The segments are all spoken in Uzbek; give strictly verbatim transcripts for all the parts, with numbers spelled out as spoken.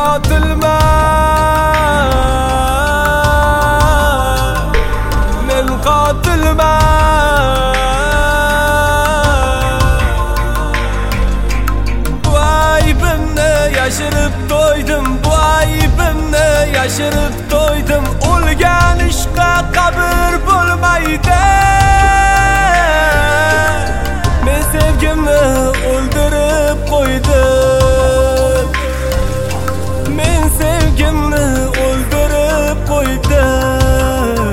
qotilman, men qotilman. Bu aybimni yashirib to'ydim, bu aybimni yashirib to'ydim. O'lgan ishqa qabr bo'lmaydi. Men sevgimni o'ldirib qo'ydim, men sevgimni o'ldirib qo'ydim.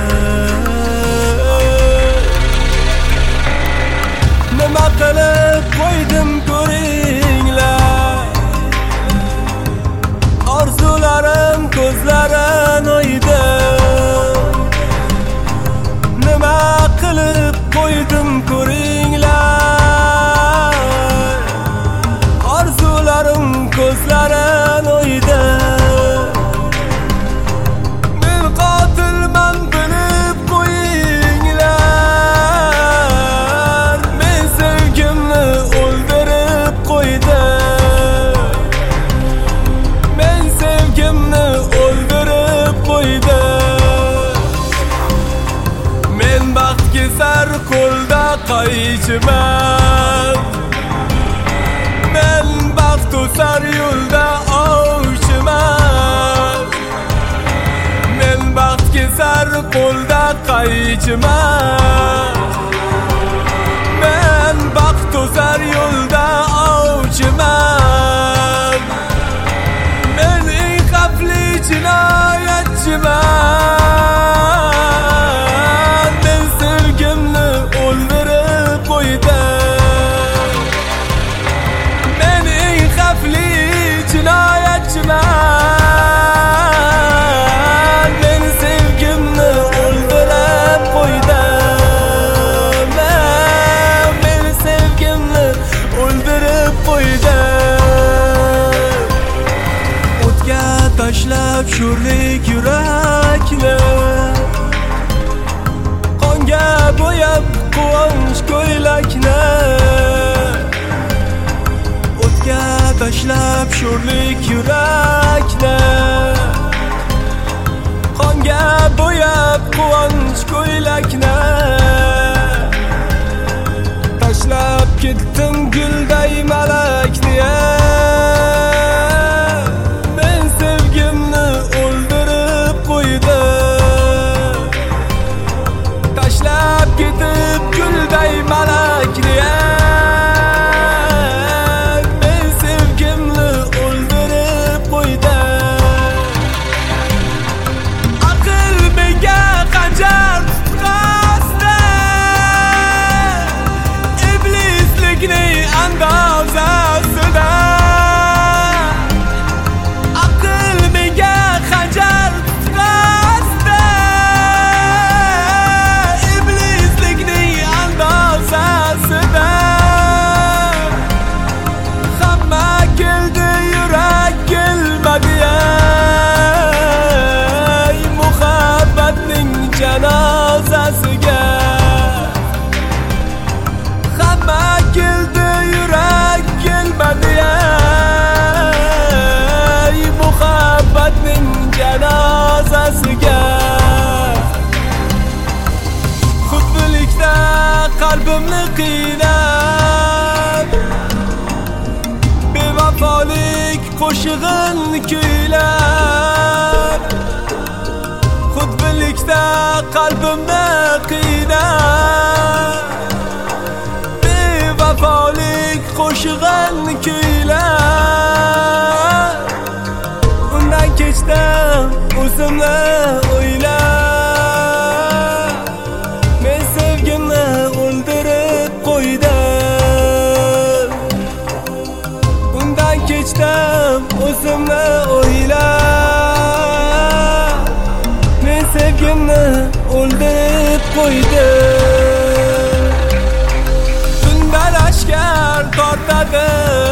Nima qilib qo'ydim ko'ringlar, orzularim ko'zlarim oydi. Nima qilib qo'ydim ko'ringlar, orzularim ko'zlarim oydi. Men qotilman bilib qo'yinglar, men sevgimni o'ldirib qo'ydim, men sevgimni o'ldirib qo'ydim. Men baxtkezar qo'lda qaychiman, men baxt o'sar yo'lda ovchiman. Men baxtkezar qo'lda qaychiman, men baxt o'sar yo'lda ovchiman. Men eng xavfli jinoyatchiman, men sevgimni o'ldirib qo'ydim. Men eng xavfli jinoyatchiman, men sevgimni o'ldirib qo'ydim. Men sevgimni o'ldirib qo'ydim. O'tga tashlab sho'rlik yurakni, qonga bo'yab quvonch ko'ylakni. O'tga tashlab sho'rlik yurakni, qonga bo'yab quvonch ko'ylakni. Tashlab ketdim gulday malakni, men sevgimni o'ldirib qo'ydim. Tashlab ketib gulday malakni, men sevgimni o'ldirib qo'ydim. Aql menga qanjar tutqazdi, iblislikning andozasida. Aql menga qanjar tutqazdi, iblislikning andozasida. Hamma keldi, yurak kelmadi, ey muhabbatning janozasiga. Hamma keldi, yurak kelmadi, ey muhabbatning janozasiga. Xudbilikda qalbimni qiynab, bevafolik qo'shig'in kuylab. Xudbilikda qalbimni qiynab, bevafolik qo'shig'in kuylab. Undan kechdim o'zimni o'ylab, men sevgimni o'ldirib qo'ydim. Undan kechdim o'zimni o'ylab, men sevgimni o'ldirib qo'ydim. Tunda lashkar tortadi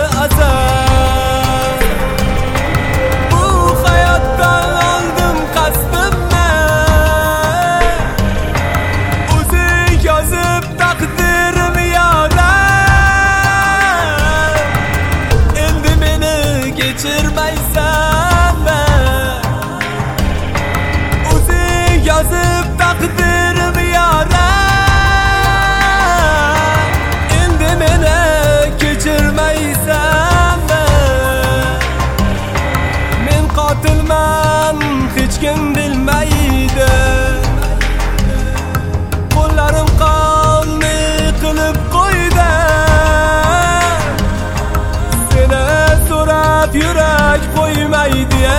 azab, bu hayotdan oldim qasdimni. O'zing yozib taqdirim yodab, endi meni kechirmaysan. hech kim bilmaydi. Qo'llarim qonni qilib qo'ydi. Seni so'rab yurak qo'ymaydi.